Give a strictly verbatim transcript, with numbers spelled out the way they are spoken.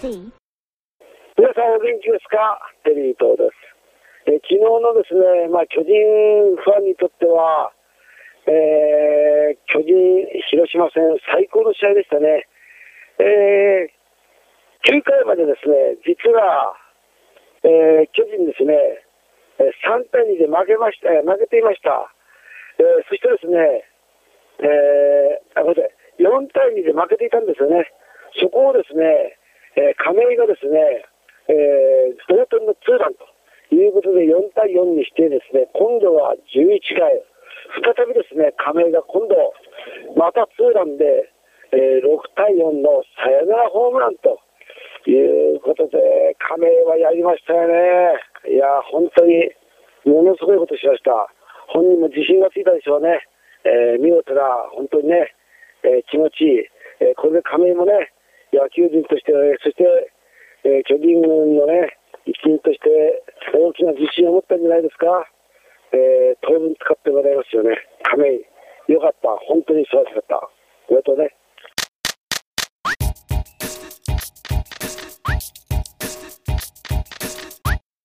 C。 皆さんお元気ですか？テリー東です。え昨日のですね、まあ、巨人ファンにとっては、えー、巨人広島戦最高の試合でしたね。えー、きゅうかいまでですね、実は、えー、巨人ですね、さんたいにで負けました、負けていました。えー、そしてですね、えー、あ、ごめんなさい、よんたいにで負けていたんですよね。そこをですね、えー、亀井がですね、えー、同点のツーランということでよんたいよんにしてですね、今度はじゅういちかい、再びですね、亀井が今度、またツーランで、えー、ろくたいよんのサヨナラホームランということで、亀井はやりましたよね。いや、本当にものすごいことしました。本人も自信がついたでしょうね。えー、見事な、本当にね、えー、気持ちいい、えー、これで亀井もね、野球人として、そして、えー、巨人軍のね、一員として大きな自信を持ったんじゃないですか。えー、当分使ってもらいますよね。亀井、よかった。本当に素晴らしかった。おめでとうね。